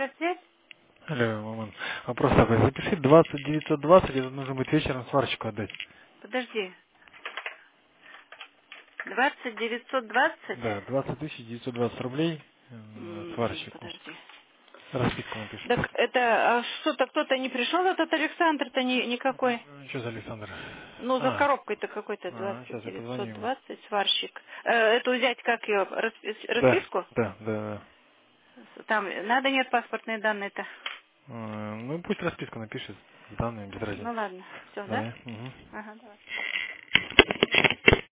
Электросвязь? Алло, маман. Вопрос такой. Запиши 20920, это нужно будет вечером сварщику отдать. Подожди. 20920? Да, 20920 рублей сварщику. Подожди. Расписку напишет. Так это, а что-то кто-то не пришел, этот Александр-то никакой? Что за Александр? Ну, за коробкой-то какой-то Сейчас я позвоню ему. 20920, сварщик. Эту взять, как ее, Да, расписку? да, да. Там, надо, нет, паспортные данные-то? Ну, пусть расписку напишет с данными, без разницы. Ну, ладно. Все, да? Давай. Угу. Ага, давай.